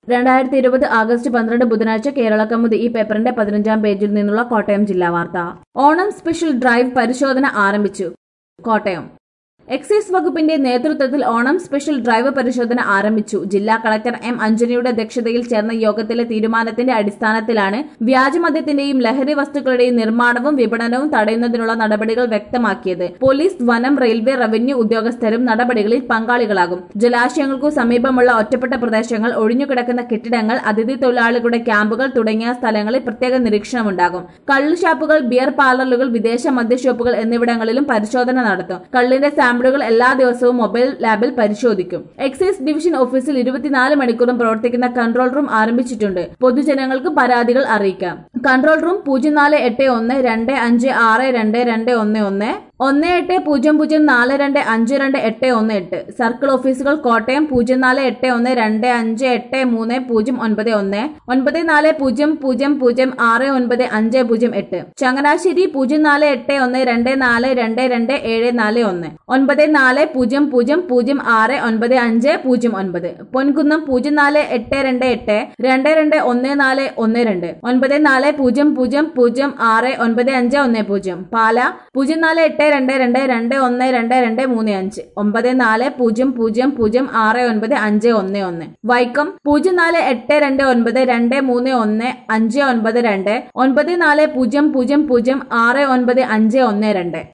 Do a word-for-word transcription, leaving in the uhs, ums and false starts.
രണ്ടായിരത്തി ഇരുപത് ആഗസ്റ്റ് പന്ത്രണ്ട് ബുധനാഴ്ച കേരളകൗമുദി ഈ പേപ്പറിന്റെ പതിനഞ്ചാം പേജിൽ നിന്നുള്ള കോട്ടയം ജില്ലാ വാർത്ത. ഓണം സ്പെഷ്യൽ ഡ്രൈവ് പരിശോധന ആരംഭിച്ചു. കോട്ടയം എക്സൈസ് വകുപ്പിന്റെ നേതൃത്വത്തിൽ ഓണം സ്പെഷ്യൽ ഡ്രൈവ് പരിശോധന ആരംഭിച്ചു. ജില്ലാ കളക്ടർ എം അഞ്ജനയുടെ അധ്യക്ഷതയിൽ ചേർന്ന യോഗത്തിലെ തീരുമാനത്തിന്റെ അടിസ്ഥാനത്തിലാണ് വ്യാജമദ്യത്തിന്റെയും ലഹരി വസ്തുക്കളുടെയും നിർമ്മാണവും വിപണനവും തടയുന്നതിനുള്ള നടപടികൾ വ്യക്തമാക്കിയത്. പോലീസ്, വനം, റെയിൽവേ, റവന്യൂ ഉദ്യോഗസ്ഥരും നടപടികളിൽ പങ്കാളികളാകും. ജലാശയങ്ങൾക്കു സമീപമുള്ള ഒറ്റപ്പെട്ട പ്രദേശങ്ങൾ, ഒഴിഞ്ഞുകിടക്കുന്ന കെട്ടിടങ്ങൾ, അതിഥി തൊഴിലാളികളുടെ ക്യാമ്പുകൾ തുടങ്ങിയ സ്ഥലങ്ങളിൽ പ്രത്യേക നിരീക്ഷണമുണ്ടാകും. കള്ളുഷാപ്പുകൾ, ബിയർ പാർലറുകൾ, വിദേശ മദ്യഷോപ്പുകൾ എന്നിവിടങ്ങളിലും പരിശോധന നടത്തും. കള്ളിന്റെ സാമ്പിളുകൾ എല്ലാ ദിവസവും മൊബൈൽ ലാബിൽ പരിശോധിക്കും. എക്സൈസ് ഡിവിഷൻ ഓഫീസിൽ ഇരുപത്തിനാല് മണിക്കൂറും പ്രവർത്തിക്കുന്ന കൺട്രോൾ റൂം ആരംഭിച്ചിട്ടുണ്ട്. പൊതുജനങ്ങൾക്ക് പരാതികൾ അറിയിക്കാം. കൺട്രോൾ റൂം പൂജ്യം നാല് എട്ട് ഒന്ന് രണ്ട് അഞ്ച് ആറ് രണ്ട് രണ്ട് ഒന്ന് ഒന്ന് ഒന്ന് എട്ട് പൂജ്യം പൂജ്യം നാല് രണ്ട് അഞ്ച് രണ്ട് എട്ട് ഒന്ന് എട്ട്. സർക്കിൾ ഓഫീസുകൾ കോട്ടയം പൂജ്യം നാല് എട്ട് ഒന്ന് രണ്ട് അഞ്ച് എട്ട് മൂന്ന് പൂജ്യം ഒൻപത് ഒന്ന് ഒൻപത് നാല് പൂജ്യം പൂജ്യം പൂജ്യം ആറ് ഒൻപത് അഞ്ച് പൂജ്യം എട്ട്. ചങ്ങനാശ്ശേരി പൂജ്യം നാല് എട്ട് ഒന്ന് രണ്ട് നാല് രണ്ട് രണ്ട് ഏഴ് നാല് ഒന്ന് ഒൻപത് നാല് പൂജ്യം പൂജ്യം പൂജ്യം ആറ് ഒൻപത് അഞ്ച് പൂജ്യം ഒൻപത്. പൊൻകുന്നം പൂജ്യം നാല് എട്ട് രണ്ട് എട്ട് രണ്ട് രണ്ട് ഒന്ന് നാല് ഒന്ന് രണ്ട് ഒൻപത് നാല് പൂജ്യം പൂജ്യം പൂജ്യം ആറ് ഒൻപത് അഞ്ച് ഒന്ന് പൂജ്യം. പാല പൂജ്യം നാല് എട്ട് രണ്ട് രണ്ട് രണ്ട് ഒന്ന് രണ്ട് രണ്ട് മൂന്ന് അഞ്ച് ഒമ്പത് നാല് പൂജ്യം പൂജ്യം പൂജ്യം ആറ് ഒൻപത് അഞ്ച് ഒന്ന് ഒന്ന്. വൈക്കം പൂജ്യം നാല് എട്ട് രണ്ട് ഒൻപത് രണ്ട് മൂന്ന് ഒന്ന് അഞ്ച് ഒൻപത് രണ്ട് ഒൻപത് നാല് പൂജ്യം പൂജ്യം പൂജ്യം ആറ് ഒൻപത് അഞ്ച് ഒന്ന് രണ്ട്.